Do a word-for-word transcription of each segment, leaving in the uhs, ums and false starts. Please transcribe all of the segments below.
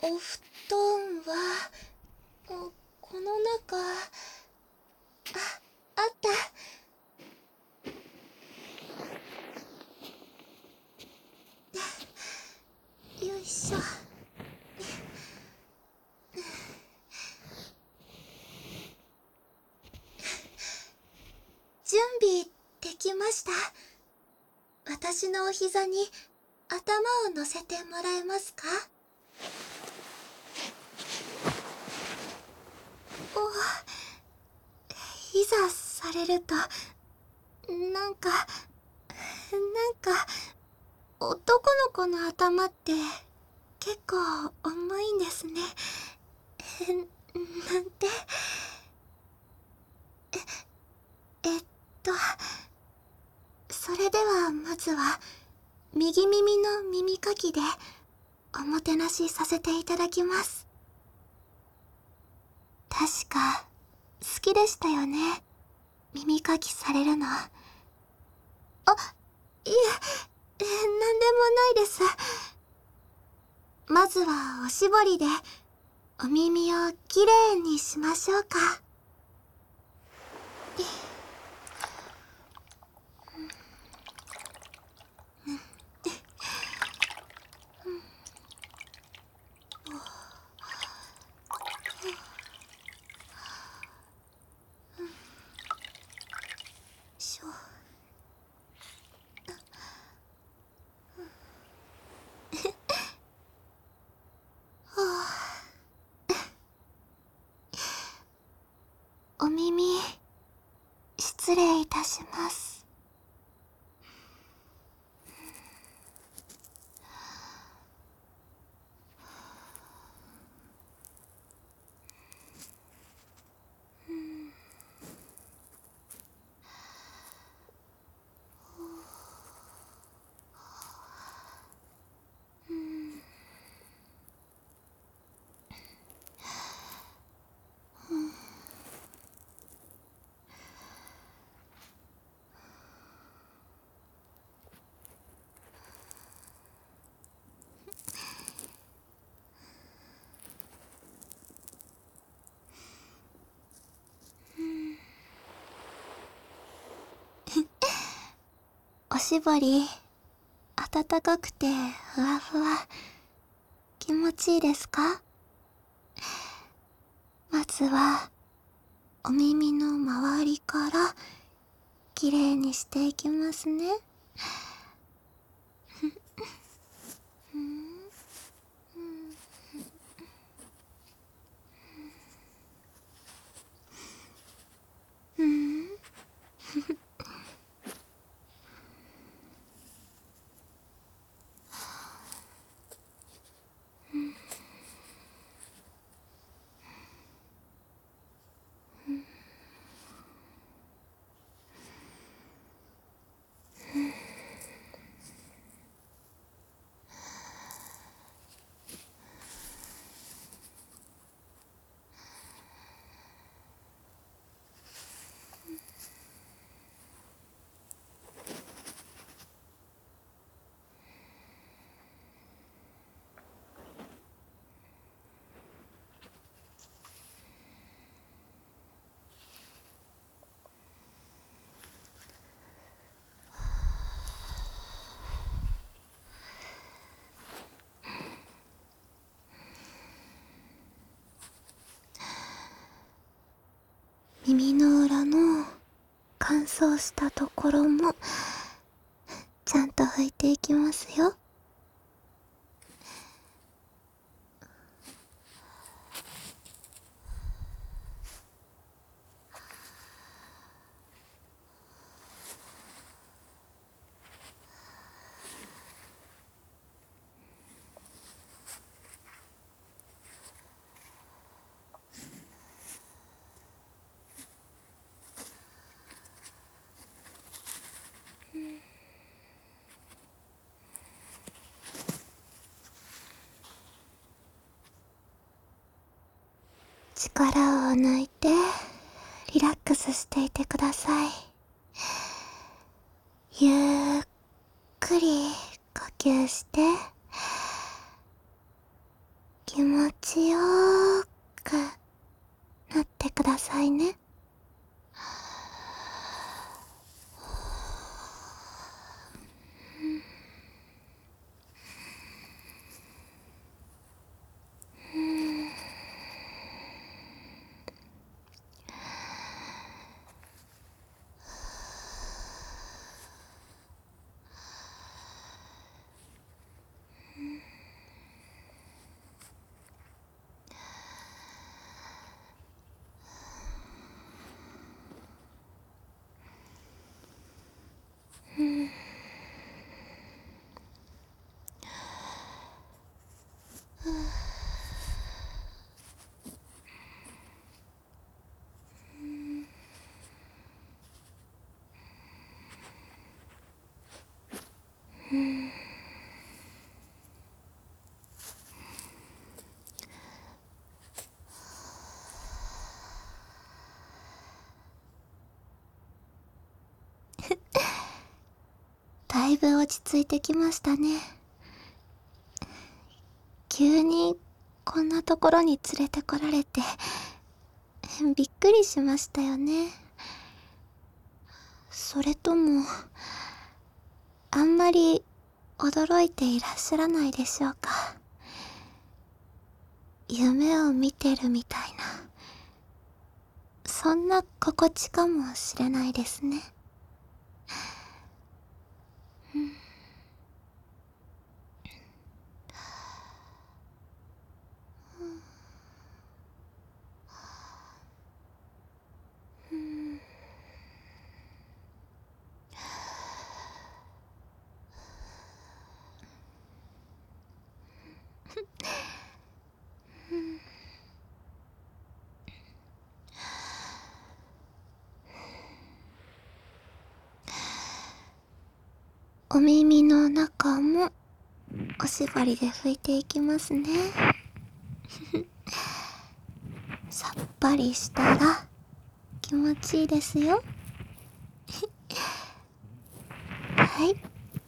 お布団はおこの中、ああった。よいしょ。準備できました。私のお膝に頭を乗せてもらえますか？お、いざされると、なんか、なんか、男の子の頭って結構重いんですね。なんて。え、えっと、それではまずは、右耳の耳かきでおもてなしさせていただきます。確か、好きでしたよね。耳かきされるの。あ、いえ、え、なんでもないです。まずはおしぼりでお耳をきれいにしましょうか。しょ。お耳、失礼いたします。おしぼり、暖かくてふわふわ、気持ちいいですか？まずは、お耳の周りからきれいにしていきますね。うん。耳の裏の乾燥したところもちゃんと拭いていきますよ。力を抜いてリラックスしていてください。ゆっくり呼吸して気持ちよーくなってくださいね。だいぶ落ち着いてきましたね。急にこんなところに連れてこられてびっくりしましたよね。それともあんまり驚いていらっしゃらないでしょうか。夢を見てるみたいな、そんな心地かもしれないですね。お耳の中もおしぼりで拭いていきますね。さっぱりしたら気持ちいいですよ。はい。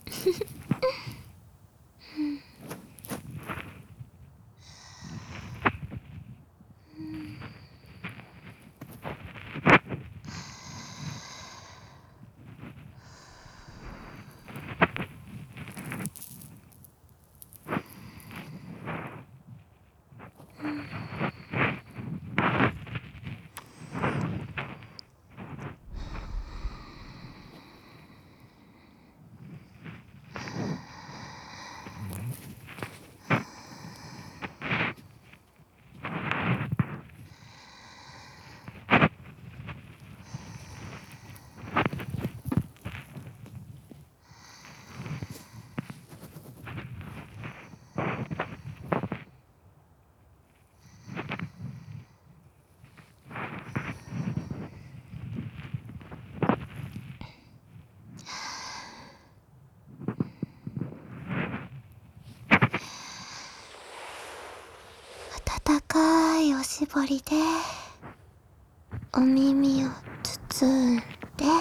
温かいおしぼりでお耳を包んで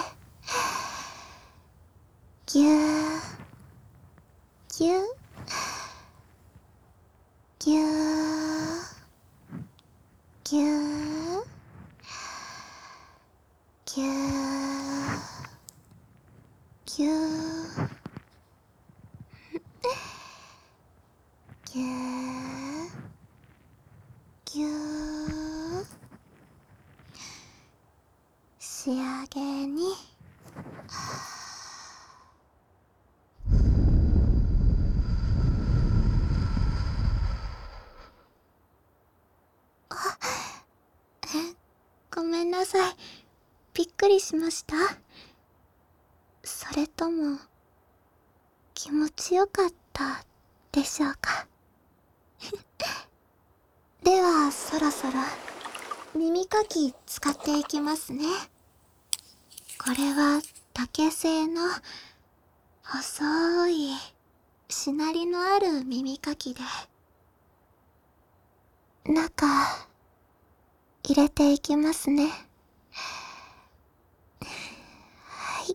ぎゅーぎゅーぎゅーぎゅーぎゅーぎゅーぎゅーぎゅー、仕上げにごめんなさい。びっくりしました？それとも気持ちよかったでしょうか？ではそろそろ耳かき使っていきますね。これは竹製の細いしなりのある耳かきで、中入れていきますね。はい。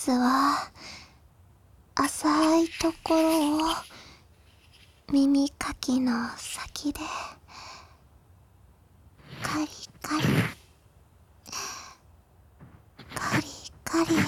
ずは浅いところを耳かきの先でカリカリカリカリ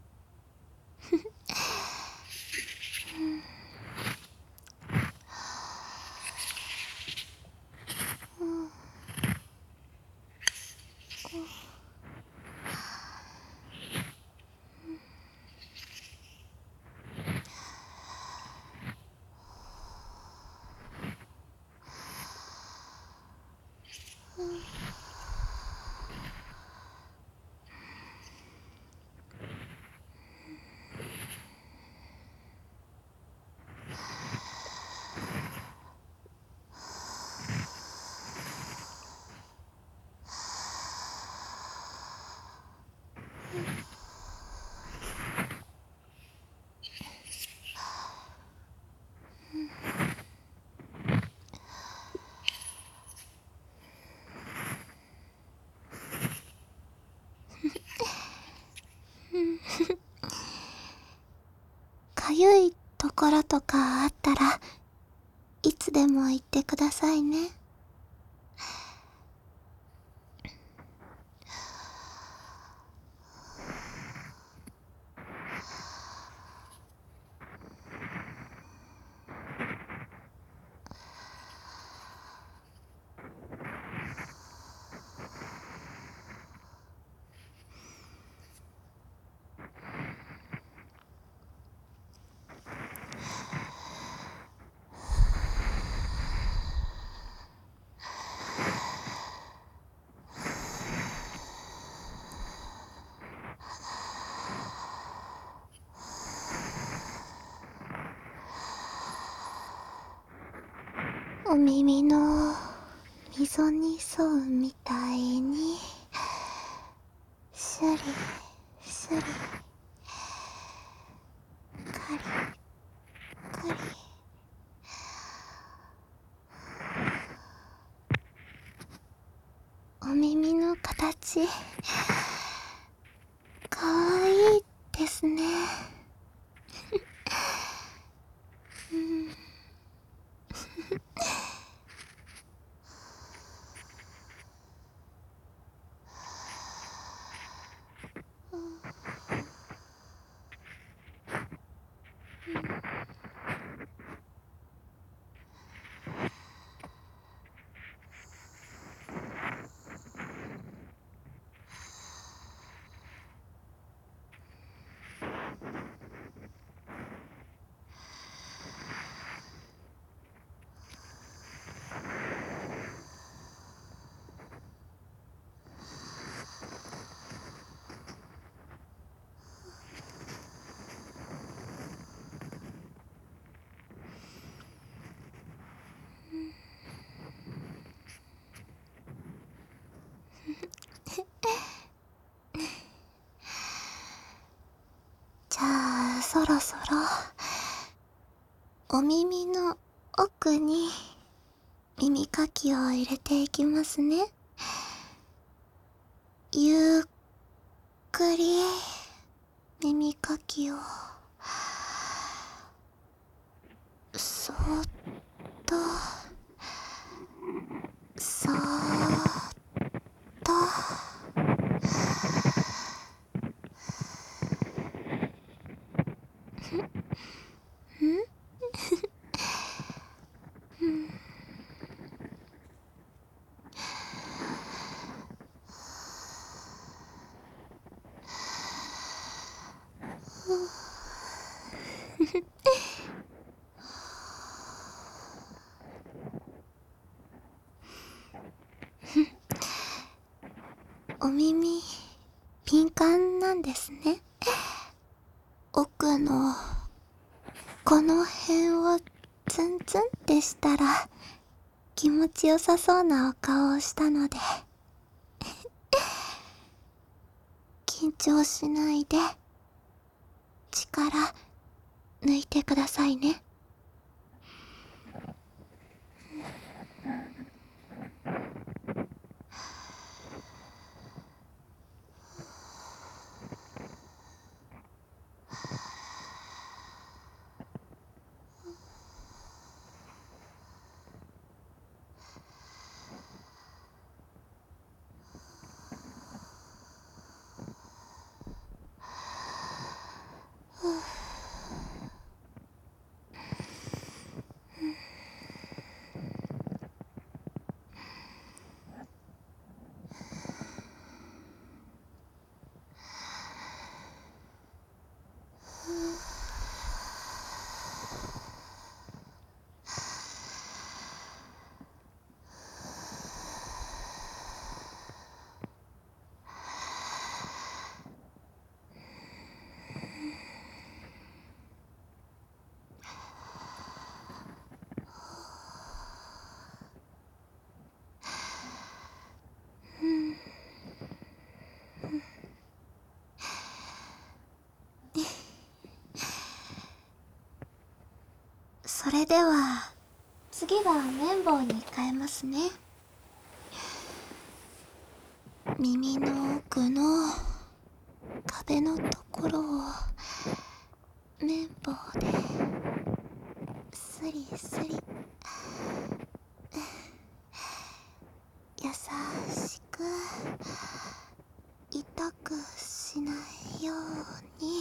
かゆいところとかあったらいつでも言ってくださいね。お耳の溝に沿うみたいにシュリシュリカリカリお耳の形かわいいですね。うんじゃあそろそろお耳の奥に耳かきを入れていきますね。ゆっくり耳かきをそーっとそーっとんお耳敏感なんですね。奥のこの辺をツンツンってしたら気持ちよさそうなお顔をしたので緊張しないで力抜いてくださいね。 それでは次は綿棒に変えますね。耳の奥の壁のところを綿棒でスリスリ優しく痛くしないように、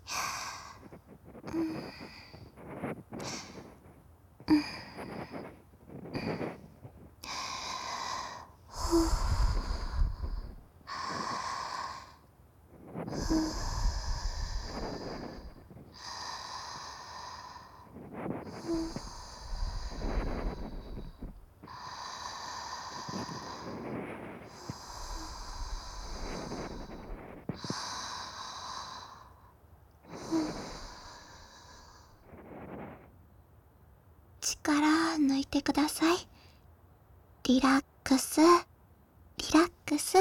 うんうん、ふうふう力抜いてください。リラックス、リラックス。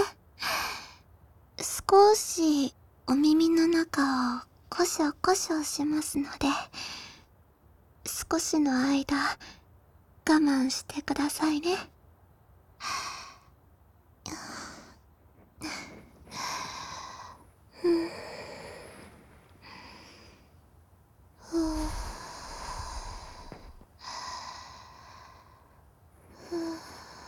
少しお耳の中をコショコショしますので、少しの間我慢してくださいね。うん、ふうふう、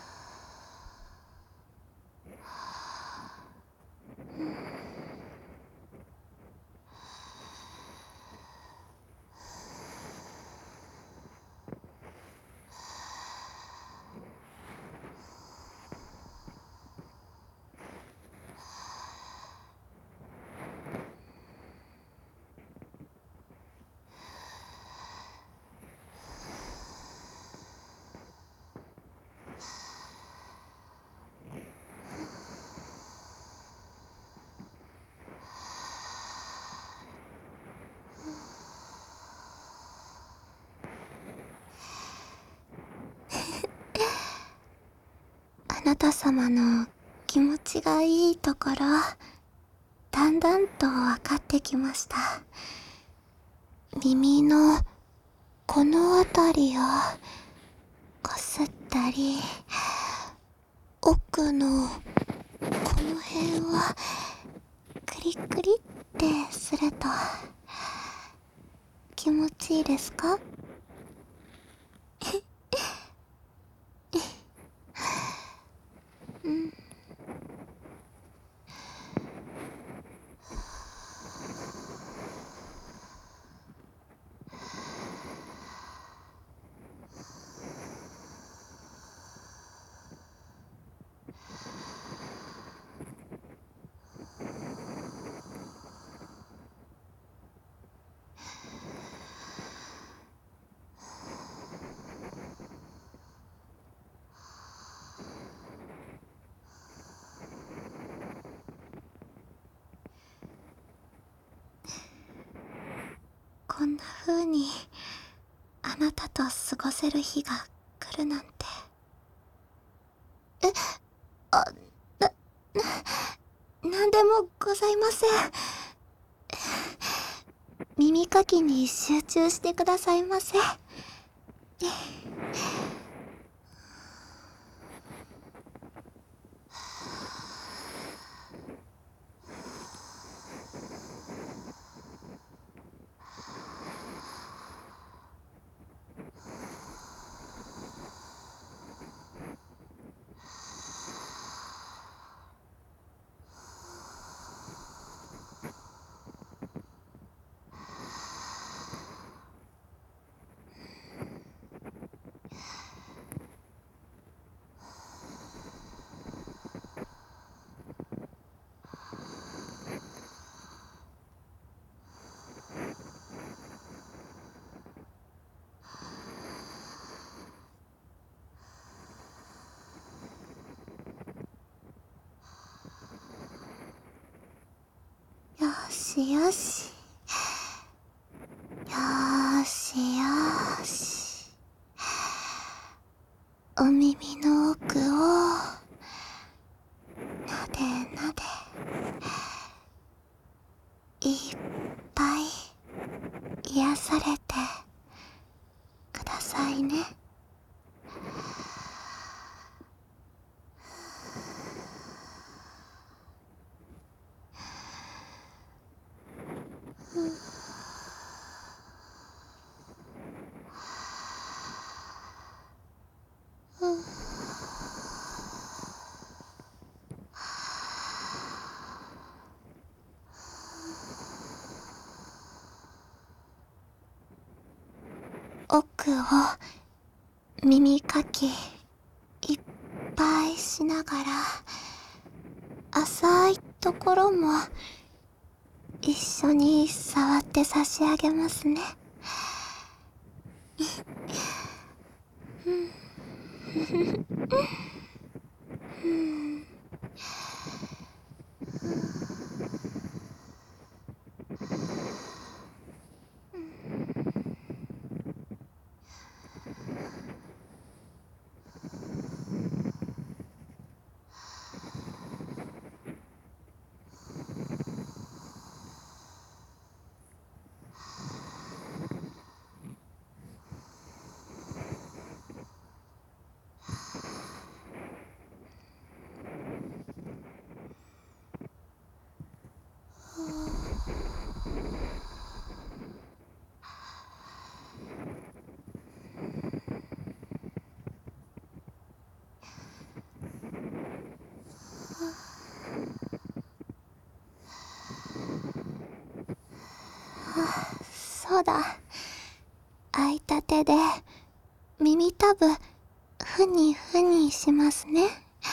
あなた様の気持ちがいいところ、だんだんと分かってきました。耳のこの辺りをこすったり、奥のこの辺をクリクリってすると気持ちいいですか？うん。こんな風にあなたと過ごせる日が来るなんて。え、あ、な、なんでもございません。耳かきに集中してくださいませ。よしよし。よーしよーし。お耳の奥をなでなで、いっぱい癒されてくクを耳かきいっぱいしながら、浅いところも一緒に触って差し上げますね。そうだ。開いた手で耳たぶふにふにしますね。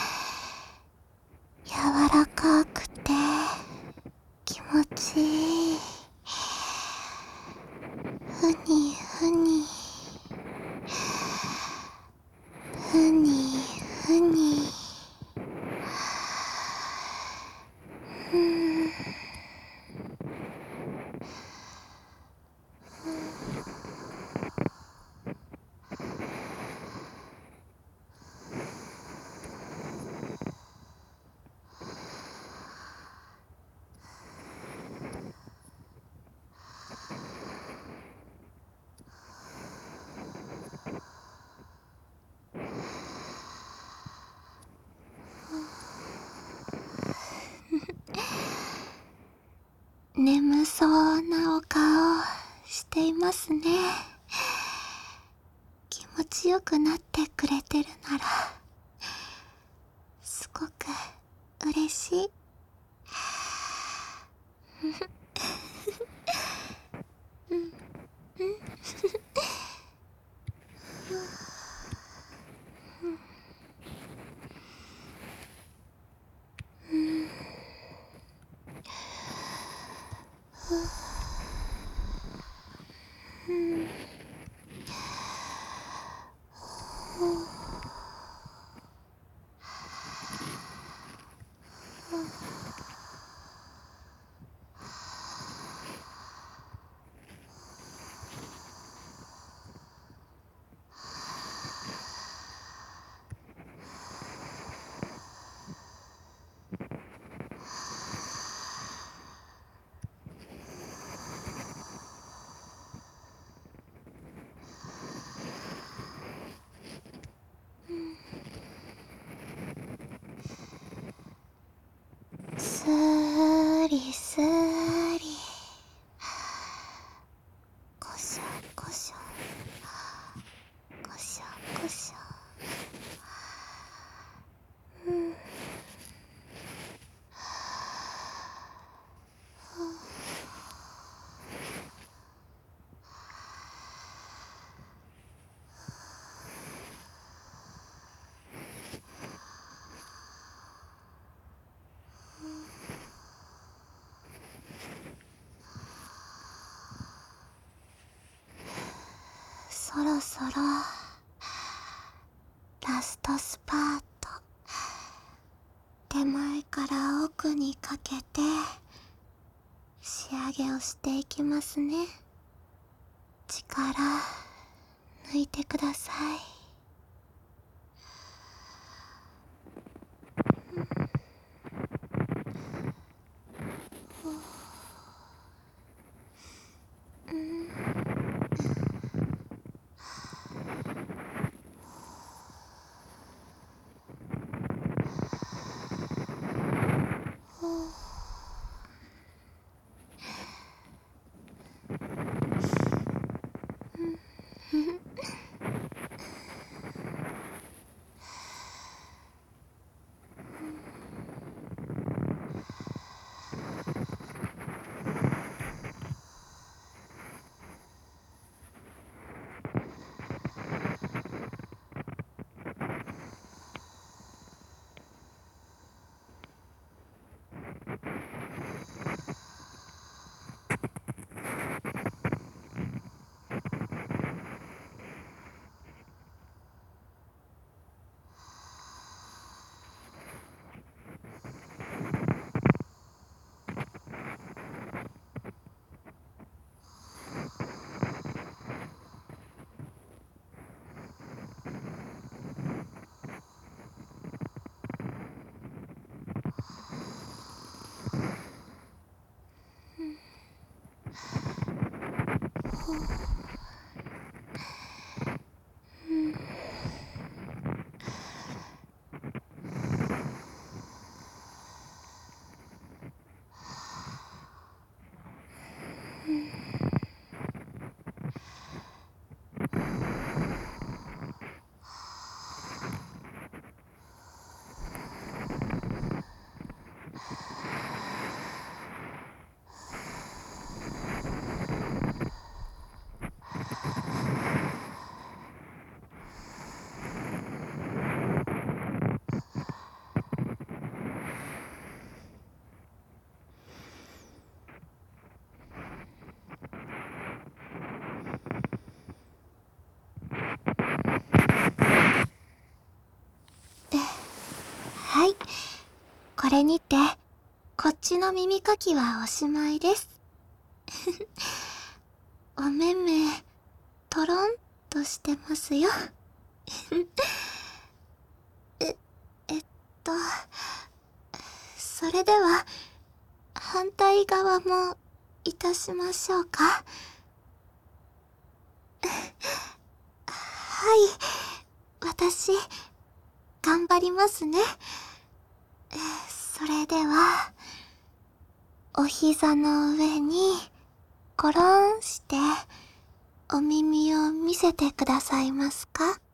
柔らかくて気持ちいい。ふにふにふにふに。ふん。眠そうなお顔していますね。気持ちよくなってくれてるならすごく嬉しい。すーりすーり、こしょこしょ、こしょこしょ。うん。そろそろラストスパート、手前から奥にかけて仕上げをしていきますね。力抜いてください。 はい。これにて、こっちの耳かきはおしまいです。お目目、とろんとしてますよ。え、えっと、それでは、反対側もいたしましょうか。はい。私、頑張りますね。それでは、お膝の上に、ゴロンして、お耳を見せてくださいますか？